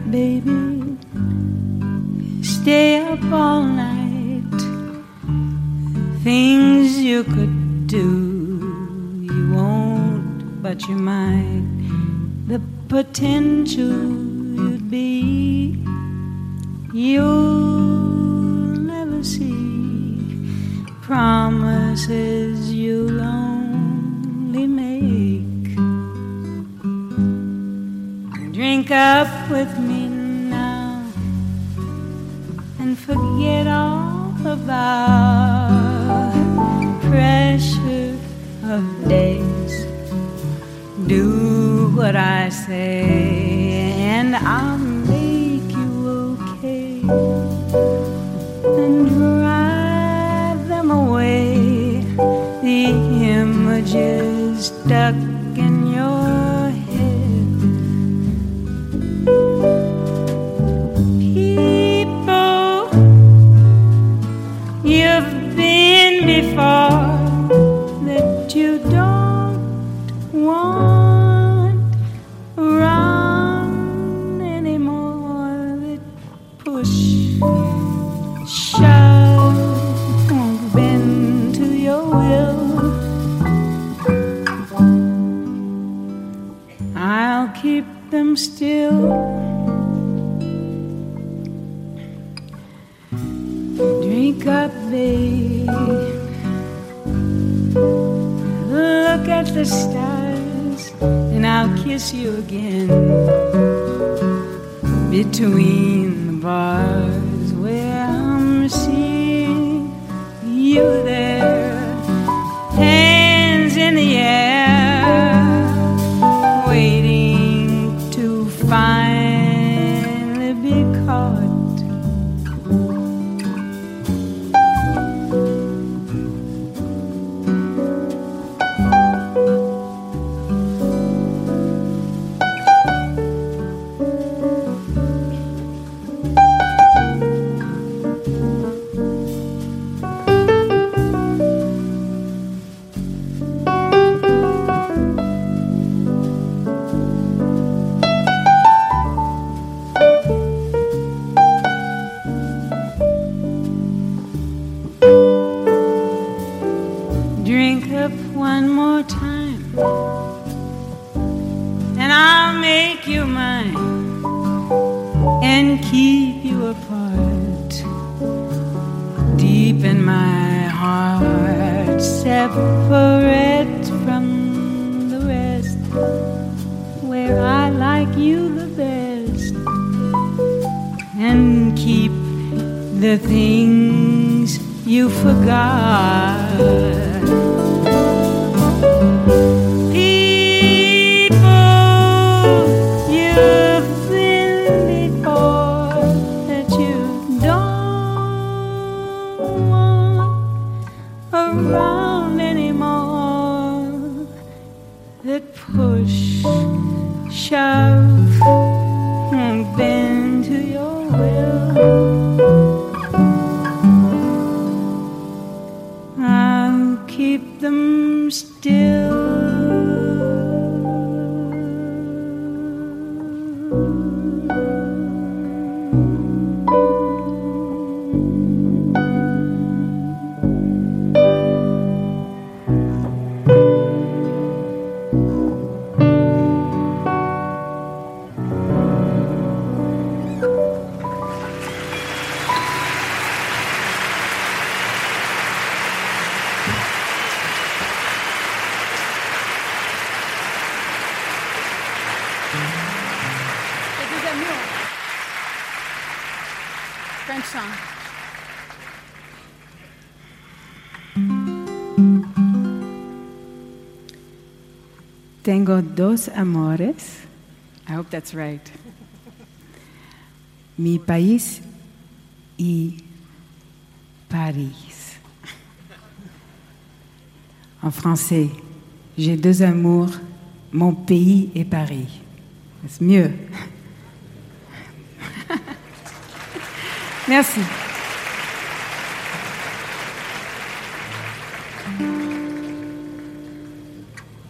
baby, stay up all night. Things you could do, you won't, but you might. The potential you'd be, you'll never see. Promises you'll only make. Drink up with me now and forget all about pressure of days. Do what I say and I'll make you okay, and drive them away, the images stuck in your head. People you've been before that you don't want around anymore, that push, shove, won't bend to your will. I'll keep them still. Drink up, babe. Look at the stars, and I'll kiss you again. Between the bars where I'm seeing you there, hands in the air, waiting to finally be caught. Drink up one more time, and I'll make you mine and keep you apart. Deep in my heart, separate from the rest, where I like you the best, and keep the things you forgot. Around anymore, that push, shove, won't bend to your will. I'll keep them still. French song. Tengo dos amores. I hope that's right. Mi país y Paris. En français, j'ai deux amours, mon pays et Paris. C'est mieux. Merci.